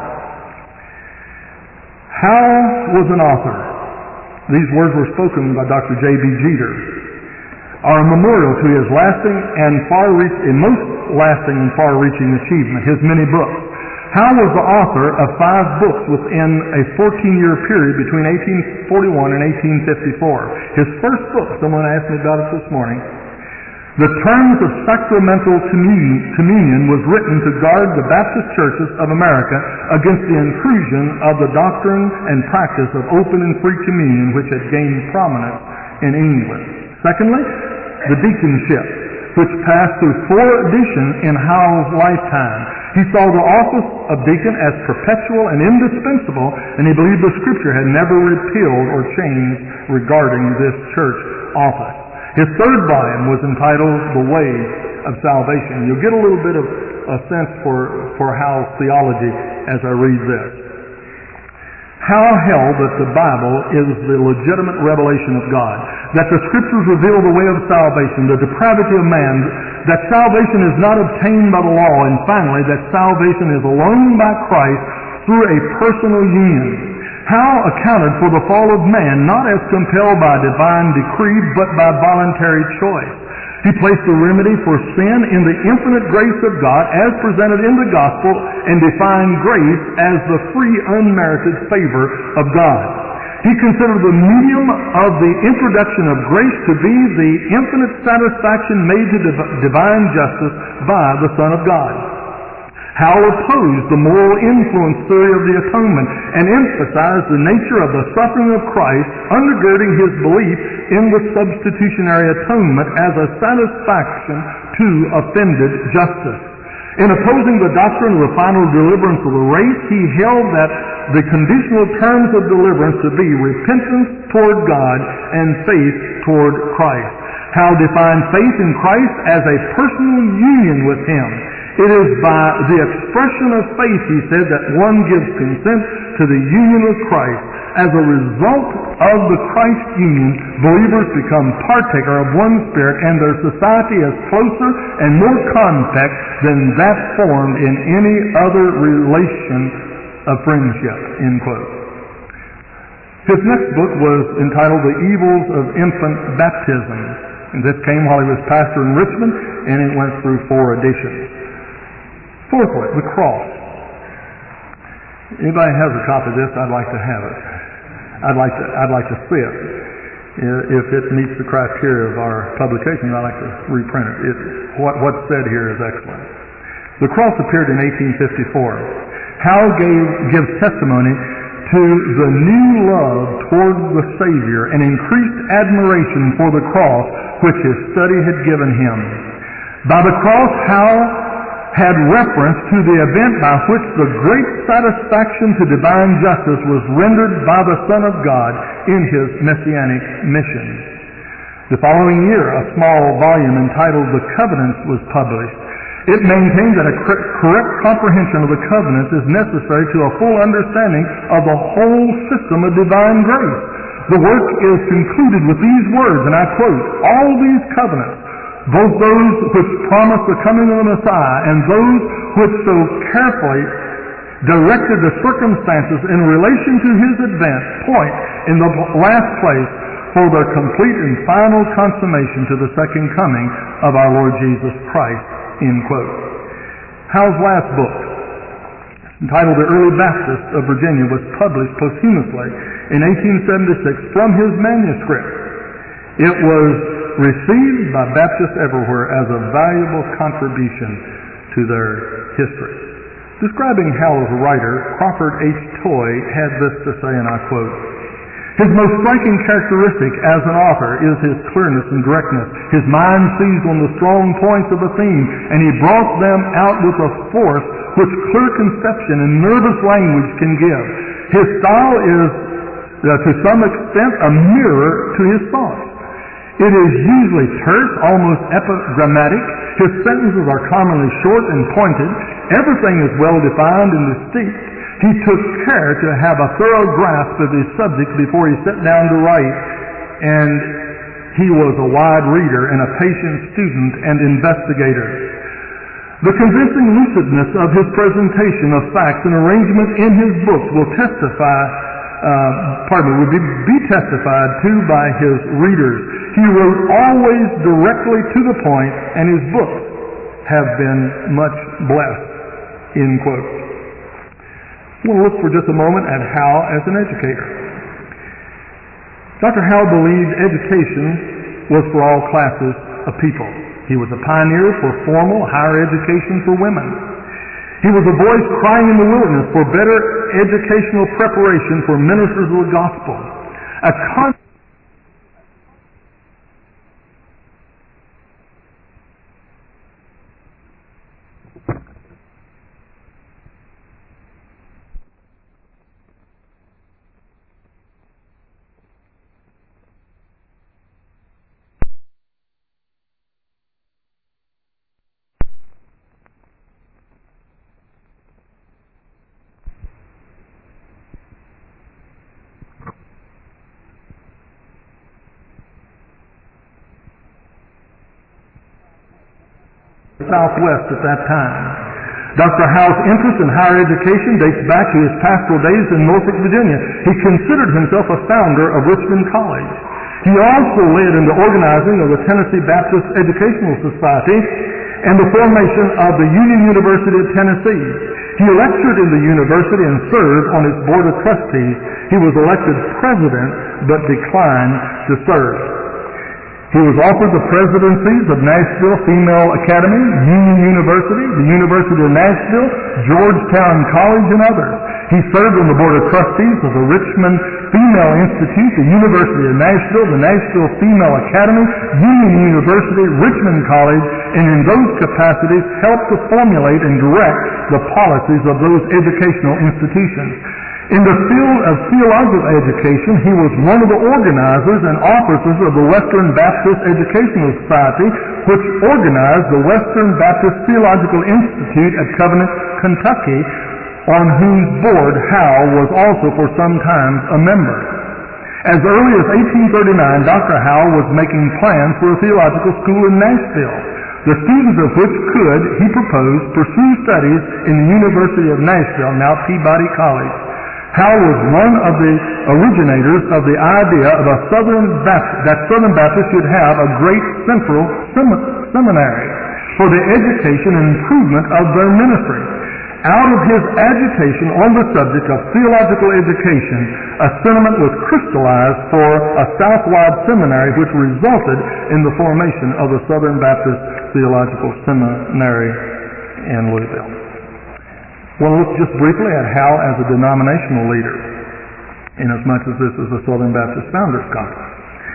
Howe was an author. These words were spoken by Doctor J B Jeter. are a memorial to his lasting and far-reach, most lasting and far-reaching achievement, his many books. Howe was the author of five books within a fourteen-year period between eighteen forty-one and eighteen fifty-four. His first book, someone asked me about it this morning, The Terms of Sacramental Communion, was written to guard the Baptist churches of America against the intrusion of the doctrine and practice of open and free communion, which had gained prominence in England. Secondly, the deaconship, which passed through four editions in Howe's lifetime. He saw the office of deacon as perpetual and indispensable, and he believed the Scripture had never repealed or changed regarding this church office. His third volume was entitled The Way of Salvation. You'll get a little bit of a sense for, for Howe's theology as I read this. Howe held that the Bible is the legitimate revelation of God, that the Scriptures reveal the way of salvation, the depravity of man, that salvation is not obtained by the law, and finally, that salvation is alone by Christ through a personal union. Howe accounted for the fall of man not as compelled by divine decree, but by voluntary choice. He placed the remedy for sin in the infinite grace of God as presented in the gospel, and defined grace as the free, unmerited favor of God. He considered the medium of the introduction of grace to be the infinite satisfaction made to div- divine justice by the Son of God. Howe opposed the moral influence theory of the atonement and emphasized the nature of the suffering of Christ, undergirding his belief in the substitutionary atonement as a satisfaction to offended justice. In opposing the doctrine of the final deliverance of the race, he held that the conditional terms of deliverance to be repentance toward God and faith toward Christ. Howe defined faith in Christ as a personal union with him. It is by the expression of faith, he said, that one gives consent to the union with Christ. As a result of the Christ union, believers become partaker of one Spirit, and their society is closer and more compact than that formed in any other relation of friendship, end quote. His next book was entitled The Evils of Infant Baptism. And this came while he was pastor in Richmond, and it went through four editions. Fourthly, the cross. Anybody has a copy of this? I'd like to have it. I'd like to. I'd like to see it. If it meets the criteria of our publication, I'd like to reprint it. it what, what's said here is excellent. The cross appeared in eighteen fifty-four. Howe gave, gives testimony to the new love toward the Savior and increased admiration for the cross which his study had given him. By the cross, Howe had reference to the event by which the great satisfaction to divine justice was rendered by the Son of God in his messianic mission. The following year, a small volume entitled The Covenants was published. It maintained that a correct comprehension of the covenants is necessary to a full understanding of the whole system of divine grace. The work is concluded with these words, and I quote, "All these covenants, both those which promise the coming of the Messiah and those which so carefully directed the circumstances in relation to his advent, point in the last place for their complete and final consummation to the second coming of our Lord Jesus Christ," end quote. Howe's last book, entitled The Early Baptists of Virginia, was published posthumously in eighteen seventy-six from his manuscript. It was received by Baptists everywhere as a valuable contribution to their history. Describing Howe as a writer, Crawford H. Toy had this to say, and I quote, "His most striking characteristic as an author is his clearness and directness. His mind seized on the strong points of a theme, and he brought them out with a force which clear conception and nervous language can give. His style is, uh, to some extent, a mirror to his thoughts. It is usually terse, almost epigrammatic. His sentences are commonly short and pointed. Everything is well defined and distinct. He took care to have a thorough grasp of his subject before he sat down to write, and he was a wide reader and a patient student and investigator. The convincing lucidness of his presentation of facts and arrangement in his books will testify uh, pardon me, would be, be testified to by his readers. He wrote always directly to the point, and his books have been much blessed, end quote. We'll look for just a moment at Howe as an educator. Doctor Howe believed education was for all classes of people. He was a pioneer for formal higher education for women. He was a voice crying in the wilderness for better educational preparation for ministers of the gospel. A con- Southwest at that time. Doctor Howe's interest in higher education dates back to his pastoral days in Norfolk, Virginia. He considered himself a founder of Richmond College. He also led in the organizing of the Tennessee Baptist Educational Society and the formation of the Union University of Tennessee. He lectured in the university and served on its board of trustees. He was elected president but declined to serve. He was offered the presidencies of Nashville Female Academy, Union University, the University of Nashville, Georgetown College, and others. He served on the board of trustees of the Richmond Female Institute, the University of Nashville, the Nashville Female Academy, Union University, Richmond College, and in those capacities helped to formulate and direct the policies of those educational institutions. In the field of theological education, he was one of the organizers and officers of the Western Baptist Educational Society, which organized the Western Baptist Theological Institute at Covenant, Kentucky, on whose board Howe was also for some time a member. As early as eighteen thirty-nine, Doctor Howe was making plans for a theological school in Nashville, the students of which could, he proposed, pursue studies in the University of Nashville, now Peabody College. Howe was one of the originators of the idea of a Southern Baptist, that Southern Baptists should have a great central sem- seminary for the education and improvement of their ministry. Out of his agitation on the subject of theological education, a sentiment was crystallized for a Southwide seminary, which resulted in the formation of the Southern Baptist Theological Seminary in Louisville. We'll look just briefly at Howe as a denominational leader, inasmuch as this is the Southern Baptist Founders Conference.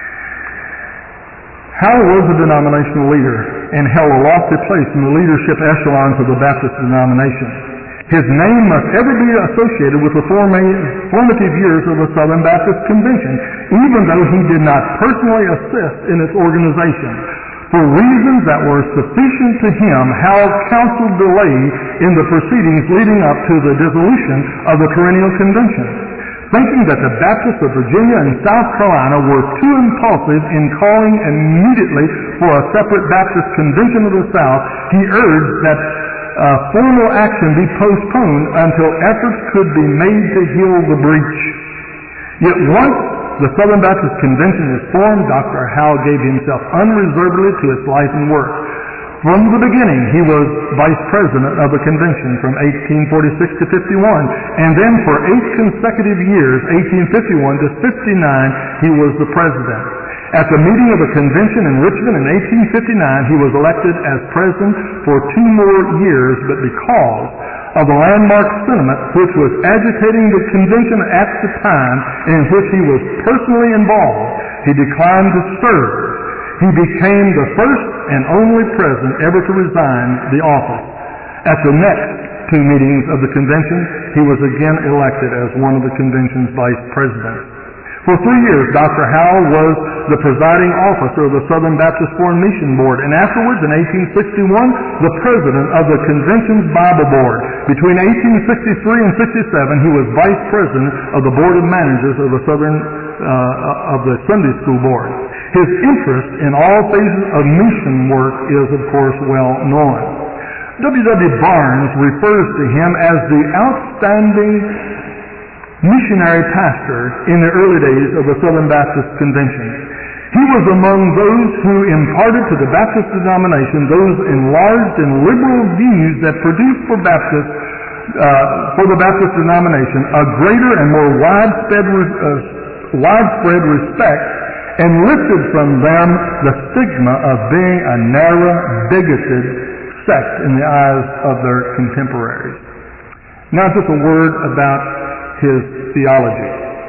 Howe was a denominational leader and held a lofty place in the leadership echelons of the Baptist denomination. His name must ever be associated with the formative years of the Southern Baptist Convention, even though he did not personally assist in its organization. For reasons that were sufficient to him, Howe counseled delay in the proceedings leading up to the dissolution of the Perennial Convention. Thinking that the Baptists of Virginia and South Carolina were too impulsive in calling immediately for a separate Baptist Convention of the South, he urged that uh, formal action be postponed until efforts could be made to heal the breach. Yet once the Southern Baptist Convention is formed, Doctor Howe gave himself unreservedly to its life and work. From the beginning, he was vice president of the convention from eighteen forty-six to fifty-one, and then for eight consecutive years, eighteen fifty-one to fifty-nine, he was the president. At the meeting of the convention in Richmond in eighteen fifty-nine, he was elected as president for two more years, but because of the landmark sentiment which was agitating the convention at the time, and in which he was personally involved, he declined to serve. He became the first and only president ever to resign the office. At the next two meetings of the convention, he was again elected as one of the convention's vice presidents. For three years, Doctor Howe was the presiding officer of the Southern Baptist Foreign Mission Board, and afterwards, in eighteen sixty-one, the president of the convention's Bible Board. Between eighteen sixty-three and sixty-seven, he was vice president of the Board of Managers of the Southern uh, of the Sunday School Board. His interest in all phases of mission work is, of course, well known. W W Barnes refers to him as the outstanding missionary pastor in the early days of the Southern Baptist Convention. He was among those who imparted to the Baptist denomination those enlarged and liberal views that produced for Baptist, uh, for the Baptist denomination a greater and more widespread, uh, widespread respect, and lifted from them the stigma of being a narrow, bigoted sect in the eyes of their contemporaries. Now just a word about his theology.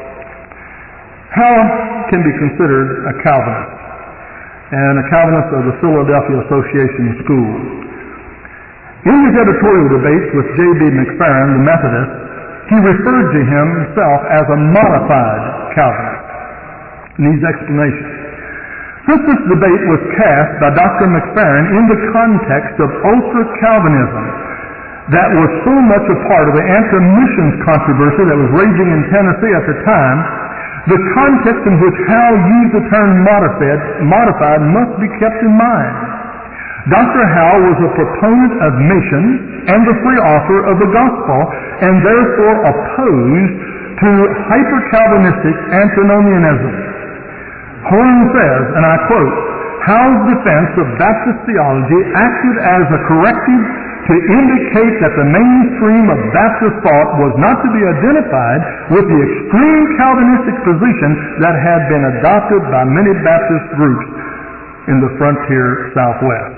Hal can be considered a Calvinist, and a Calvinist of the Philadelphia Association School. In his editorial debates with J B McFerrin, the Methodist, he referred to himself as a modified Calvinist. In these explanations, since this debate was cast by Doctor McFerrin in the context of ultra-Calvinism that was so much a part of the anti-missions controversy that was raging in Tennessee at the time, the context in which Hal used the term modified, modified must be kept in mind. Doctor Hal was a proponent of missions and the free offer of the gospel, and therefore opposed to hyper-Calvinistic antinomianism. Horn says, and I quote, Hal's defense of Baptist theology acted as a corrective to indicate that the mainstream of Baptist thought was not to be identified with the extreme Calvinistic position that had been adopted by many Baptist groups in the frontier Southwest.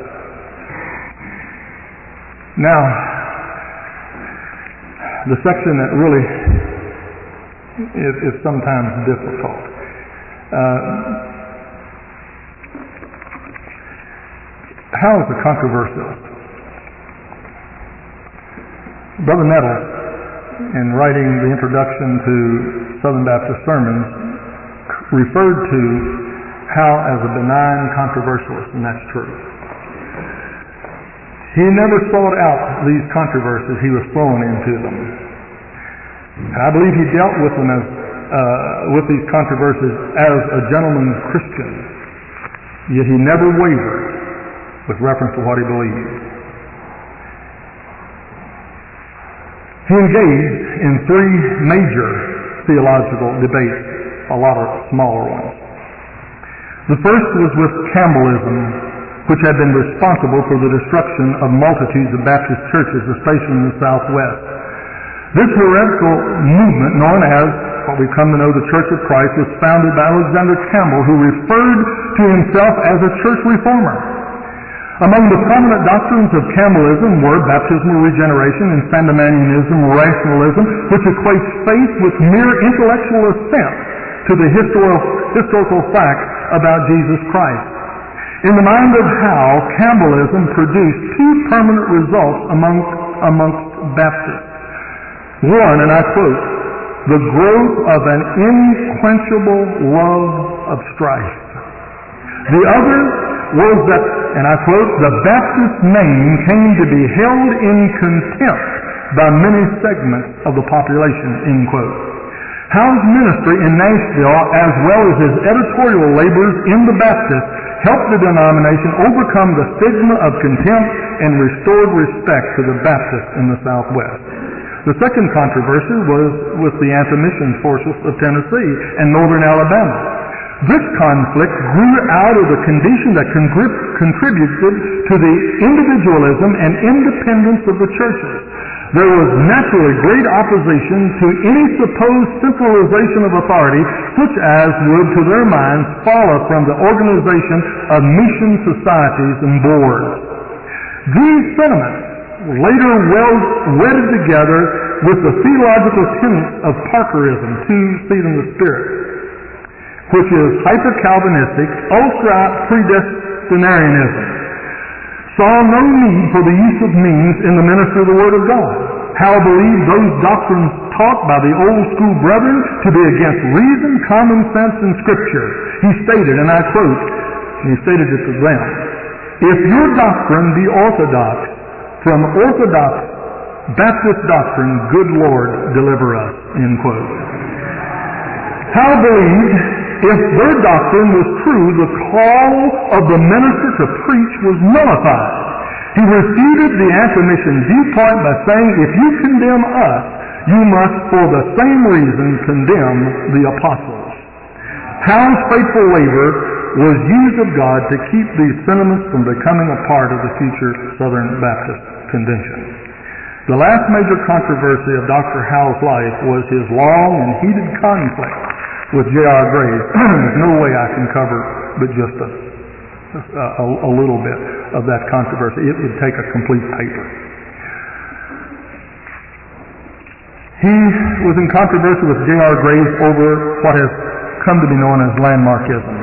Now, the section that really is, is sometimes difficult. Uh, how is the controversialist? Brother Nettles, in writing the introduction to Southern Baptist Sermons, referred to Hal as a benign controversialist, and that's true. He never sought out these controversies, he was thrown into them. And I believe he dealt with them as Uh, with these controversies as a gentleman Christian, yet he never wavered with reference to what he believed. He engaged in three major theological debates, a lot of smaller ones. The first was with Campbellism, which had been responsible for the destruction of multitudes of Baptist churches, especially in the Southwest. This heretical movement, known as what we come to know the Church of Christ, was founded by Alexander Campbell, who referred to himself as a church reformer. Among the prominent doctrines of Campbellism were baptismal regeneration and Sandemanianism, rationalism, which equates faith with mere intellectual assent to the historical, historical facts about Jesus Christ. In the mind of Hal, Campbellism produced two permanent results among, amongst Baptists. One, and I quote, the growth of an unquenchable love of strife. The other was that, and I quote, the Baptist name came to be held in contempt by many segments of the population, end quote. Hal's ministry in Nashville, as well as his editorial labors in the Baptist, helped the denomination overcome the stigma of contempt and restored respect to the Baptists in the Southwest. The second controversy was with the anti-mission forces of Tennessee and northern Alabama. This conflict grew out of the condition that contrib- contributed to the individualism and independence of the churches. There was naturally great opposition to any supposed centralization of authority, such as would, to their minds, follow from the organization of mission societies and boards. These sentiments later well wedded together with the theological tenets of Parkerism, two seed in the Spirit, which is hyper-Calvinistic, ultra-predestinarianism, saw no need for the use of means in the ministry of the Word of God. Hal believed those doctrines taught by the old school brethren to be against reason, common sense, and Scripture. He stated, and I quote, and he stated it to them, if your doctrine be orthodox, from orthodox Baptist doctrine, good Lord, deliver us, end quote. Hal believed if their doctrine was true, the call of the minister to preach was nullified. He refuted the anti-mission viewpoint by saying, if you condemn us, you must for the same reason condemn the apostles. Howe's faithful labor was used of God to keep these sentiments from becoming a part of the future Southern Baptist Convention. The last major controversy of Doctor Howe's life was his long and heated conflict with J R Graves. There's no way I can cover but just a, a, a little bit of that controversy. It would take a complete paper. He was in controversy with J R Graves over what has come to be known as landmarkism.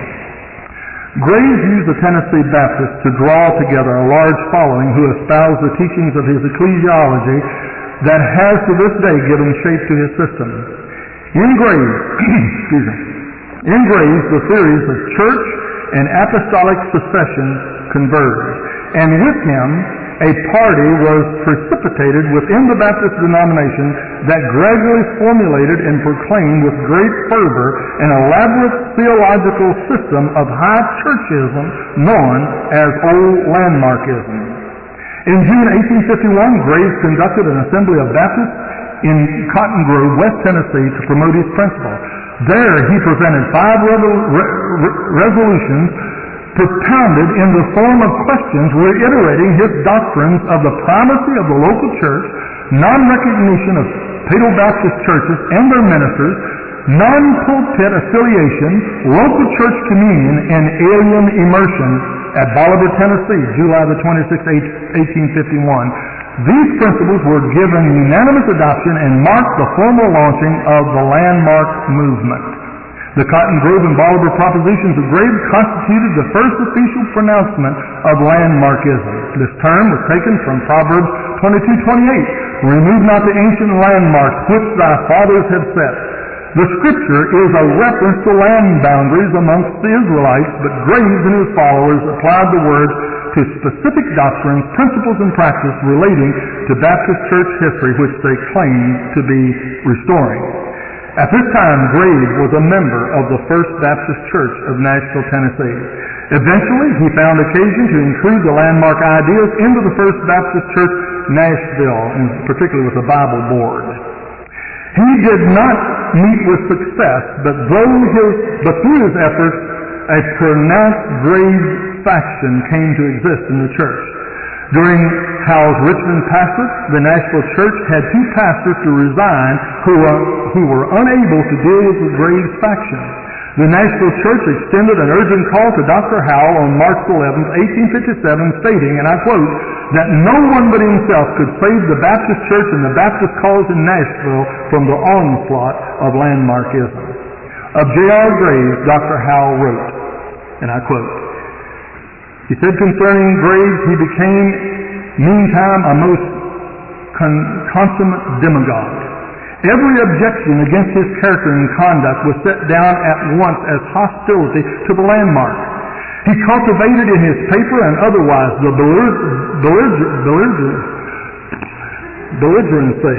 Graves used the Tennessee Baptists to draw together a large following who espoused the teachings of his ecclesiology that has to this day given shape to his system. In Graves, excuse me, in Graves, the theories of church and apostolic succession converged, and with him, a party was precipitated within the Baptist denomination that gradually formulated and proclaimed with great fervor an elaborate theological system of high churchism known as Old Landmarkism. In June eighteen fifty-one, Graves conducted an assembly of Baptists in Cotton Grove, West Tennessee, to promote his principle. There he presented five revol- re- re- resolutions propounded in the form of questions reiterating his doctrines of the primacy of the local church, non-recognition of Paedo-Baptist churches and their ministers, non-pulpit affiliation, local church communion, and alien immersion at Bolivar, Tennessee, July the twenty-sixth, eighteen fifty-one. These principles were given unanimous adoption and marked the formal launching of the landmark movement. The Cotton Grove and Bolivar propositions of Graves constituted the first official pronouncement of landmarkism. This term was taken from Proverbs twenty-two twenty-eight. Remove not the ancient landmarks which thy fathers have set. The scripture is a reference to land boundaries amongst the Israelites, but Graves and his followers applied the words to specific doctrines, principles, and practice relating to Baptist church history, which they claimed to be restoring. At this time, Graves was a member of the First Baptist Church of Nashville, Tennessee. Eventually, he found occasion to include the landmark ideas into the First Baptist Church, Nashville, and particularly with the Bible Board. He did not meet with success, but, though his, but through his efforts, a pronounced Graves faction came to exist in the church. During Howe's Richmond pastorate, the Nashville church had two pastors to resign who were, who were unable to deal with the Graves faction. The Nashville church extended an urgent call to Doctor Howe on March eleventh, eighteen fifty-seven, stating, and I quote, that no one but himself could save the Baptist church and the Baptist cause in Nashville from the onslaught of landmarkism. Of J R Graves, Doctor Howe wrote, and I quote, he said concerning Graves, he became, meantime, a most con- consummate demagogue. Every objection against his character and conduct was set down at once as hostility to the landmark. He cultivated in his paper and otherwise the belliger- belliger- belliger- belligerency.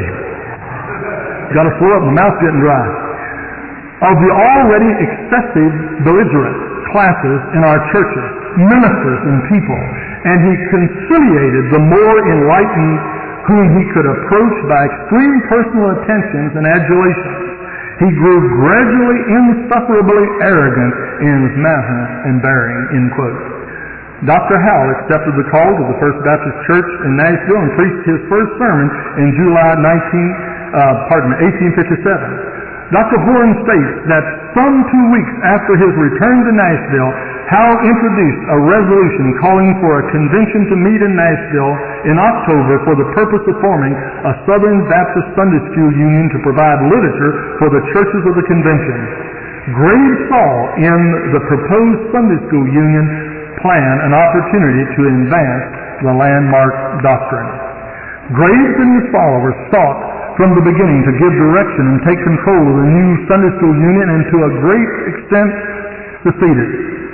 Got to slow up, my mouth's getting dry. Of the already excessive belligerent classes in our churches, ministers and people, and he conciliated the more enlightened whom he could approach by extreme personal attentions and adulations. He grew gradually insufferably arrogant in his manner and bearing, end quote. Doctor Howe accepted the call to the First Baptist Church in Nashville and preached his first sermon in July nineteenth, uh, pardon me, eighteen fifty-seven. Doctor Horan states that some two weeks after his return to Nashville, Howe introduced a resolution calling for a convention to meet in Nashville in October for the purpose of forming a Southern Baptist Sunday School Union to provide literature for the churches of the convention. Graves saw in the proposed Sunday School Union plan an opportunity to advance the landmark doctrine. Graves and his followers sought from the beginning to give direction and take control of the new Sunday School Union and to a great extent succeeded.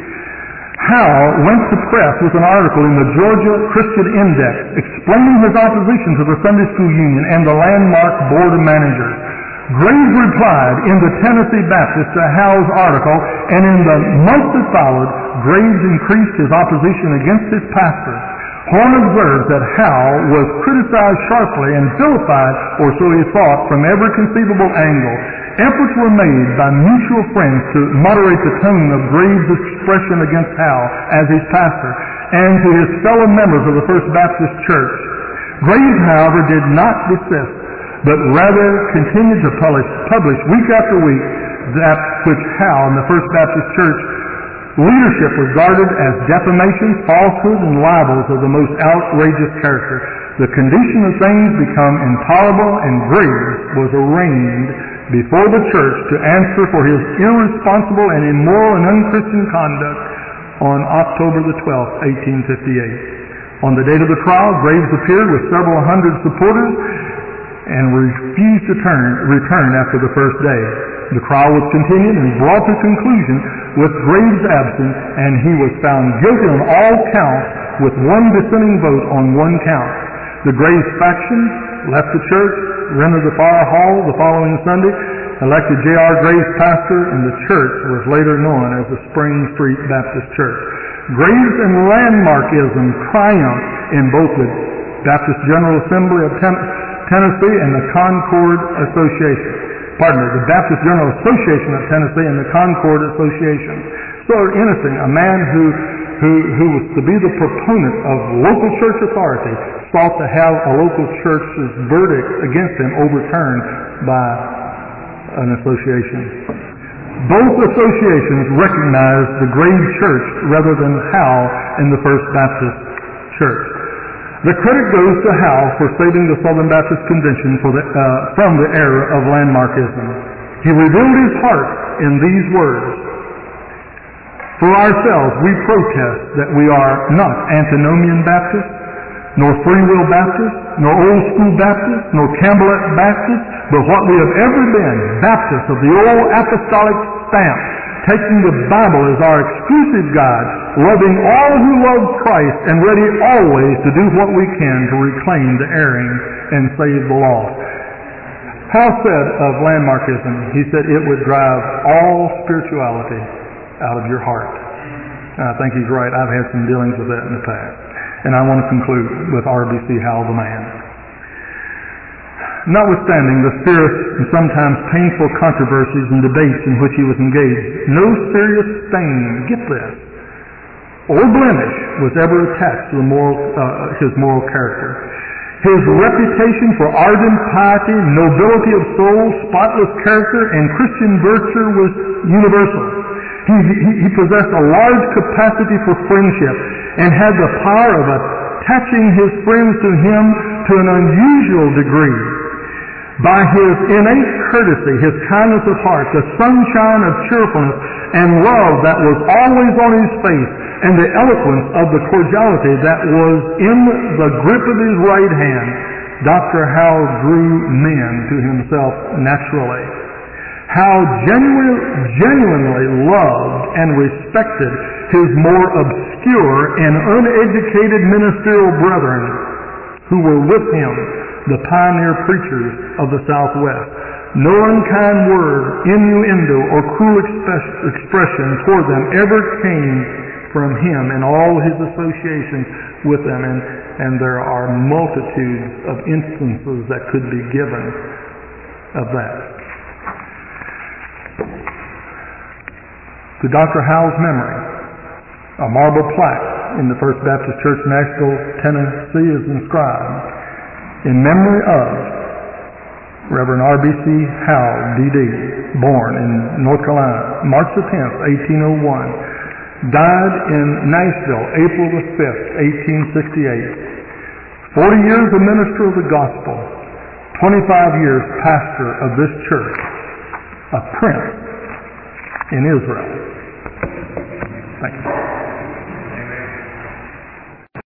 Howe went to press with an article in the Georgia Christian Index explaining his opposition to the Sunday School Union and the landmark board of managers. Graves replied in the Tennessee Baptist to Howe's article, and in the months that followed, Graves increased his opposition against his pastor. Horne observes that Howe was criticized sharply and vilified, or so he thought, from every conceivable angle. Efforts were made by mutual friends to moderate the tone of Graves' expression against Howe as his pastor and to his fellow members of the First Baptist Church. Graves, however, did not desist, but rather continued to publish, publish week after week that which Howe and the First Baptist Church leadership regarded as defamation, falsehood, and libels of the most outrageous character. The condition of things became intolerable, and Graves was arraigned before the church to answer for his irresponsible and immoral and unchristian conduct on October the twelfth, eighteen fifty-eight. On the date of the trial, Graves appeared with several hundred supporters and refused to turn, return after the first day. The trial was continued and brought to conclusion with Graves absent, and he was found guilty on all counts with one dissenting vote on one count. The Graves faction left the church, rented the fire hall the following Sunday, elected J R Graves pastor, and the church was later known as the Spring Street Baptist Church. Graves and landmarkism triumphed in both the Baptist General Assembly of Ten- Tennessee and the Concord Association. Pardon me, the Baptist General Association of Tennessee and the Concord Association. So interesting, a man who, who, who was to be the proponent of local church authority sought to have a local church's verdict against him overturned by an association. Both associations recognized the Graves Church rather than Howe in the First Baptist Church. The credit goes to Howe for saving the Southern Baptist Convention for the, uh, from the era of landmarkism. He revealed his heart in these words: "For ourselves, we protest that we are not antinomian Baptists, nor free will Baptists, nor old school Baptists, nor Campbellite Baptists, but what we have ever been, Baptists of the old apostolic stamp, taking the Bible as our exclusive guide, loving all who love Christ, and ready always to do what we can to reclaim the erring and save the lost." Howe said of landmarkism, he said it would drive all spirituality out of your heart. And I think he's right. I've had some dealings with that in the past. And I want to conclude with R B C Howe the man. Notwithstanding the fierce and sometimes painful controversies and debates in which he was engaged, no serious stain, get this, or blemish was ever attached to the moral, uh, his moral character. His reputation for ardent piety, nobility of soul, spotless character, and Christian virtue was universal. He, he, he possessed a large capacity for friendship and had the power of attaching his friends to him to an unusual degree. By his innate courtesy, his kindness of heart, the sunshine of cheerfulness and love that was always on his face, and the eloquence of the cordiality that was in the grip of his right hand, Doctor Howe drew men to himself naturally. Howe genuinely, genuinely loved and respected his more obscure and uneducated ministerial brethren who were with him, the pioneer preachers of the Southwest. No unkind word, innuendo, or cruel express, expression toward them ever came from him in all his associations with them, and, and there are multitudes of instances that could be given of that. To Doctor Howe's memory, a marble plaque in the First Baptist Church, Nashville, Tennessee, is inscribed, "In memory of Reverend R B C Howe, D D, born in North Carolina, March the tenth, eighteen oh one, died in Nashville, April the fifth, eighteen sixty-eight. Forty years a minister of the gospel, twenty-five years pastor of this church, a prince in Israel."